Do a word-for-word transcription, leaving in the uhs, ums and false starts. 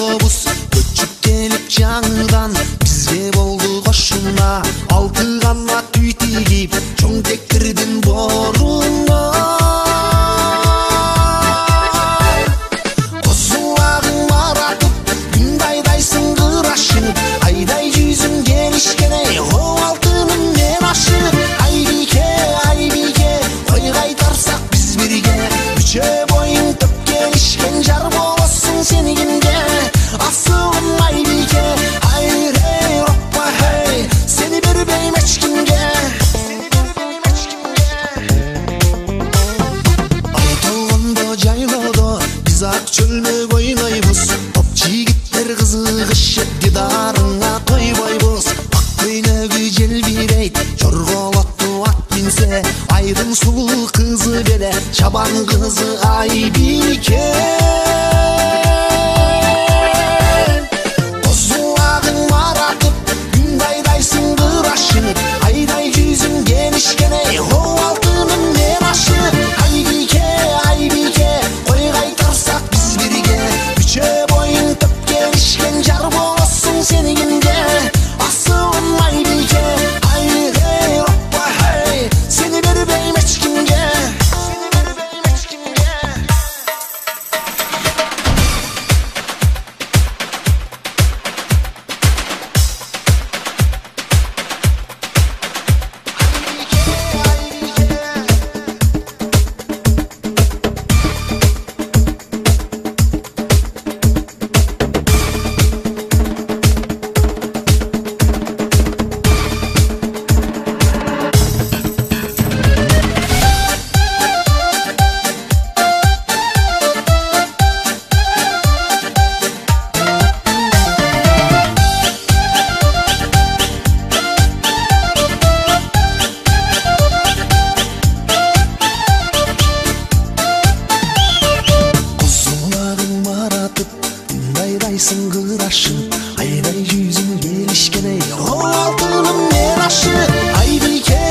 жолобуз көчүп келип жаңыдан бизге болду кошуна алты канат үй тигип чоң тектердин боруна козулагың маратып күн айдайсың кырашып айдай жүзүң келишкене о алтыным мен ашып айбике айбике кой кайтарсак биз бирге үчөө боюң төп келишкен жар болосуң сени кимге асылым айбике айрей оппа хей сени бербейм эч кимге ай толгондо жайлоодо биз ак чөлмөк ойнойбуз топ жигиттер кызыгышып дидарыңа койбойбуз ак көйнөгү желбирейт жорголотту ат минсе айдын сулуу кызы беле чабан кызы айбике козулагың маратып күн айдайсың кырашып айдай жүзүң келишкене о алтыным мен ашып айбике айбике кой кайтарсак биз бирге үчөө боюң төп келишкен жар болосуң сени кимге асылым айбике айрей оппа хей сени бербейм эч кимге айдайсың кырашып айдай жүзүң келишкене о алтыным мен ашып айбике